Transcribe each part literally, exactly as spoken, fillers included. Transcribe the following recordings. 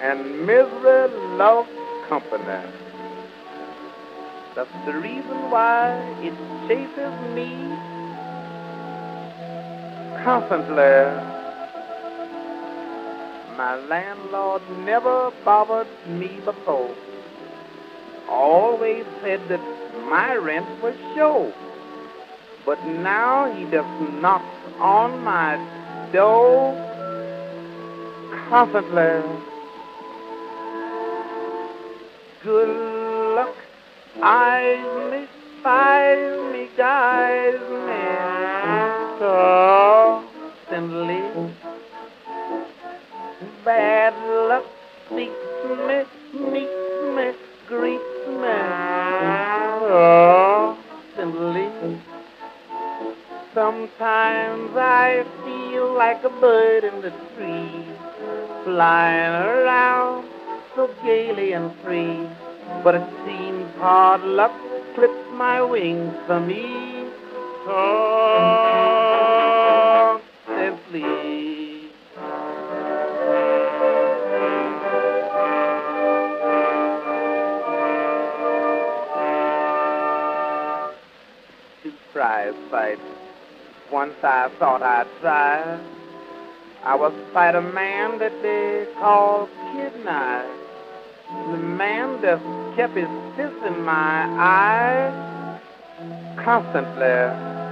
and misery loves company. That's the reason why it chases me constantly. My landlord never bothered me before. Always said that my rent was sure. But now he just knocks on my door constantly. Good luck, eyes me, spies me, guides me constantly. Bad luck seeks me, meets me, greets me constantly. Sometimes I feel like a bird in the tree, flying around so gaily and free. But it seems hard luck clips my wings for me constantly. To prize fight. Once I thought I'd try. I was fight a man that they call Kid Knife. The man just kept his fist in my eye constantly.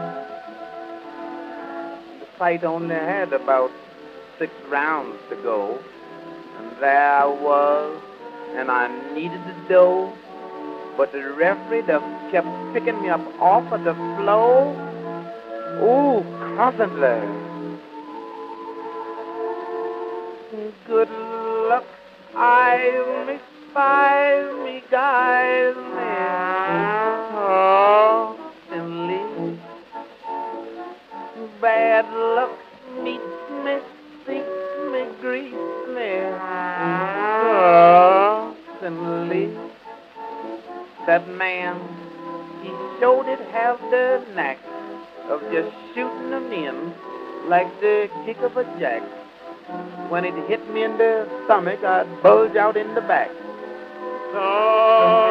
The fight only had about six rounds to go. And there I was, and I needed the dough. But the referee just kept picking me up off of the floor. Ooh, constantly. Good luck, eyes me, spies me, guides me constantly. Bad luck meets me, seeks me, greets me constantly. That man, he sure did have the knack of just shooting them in like the kick of a jack. When it hit me in the stomach, I'd bulge out in the back. So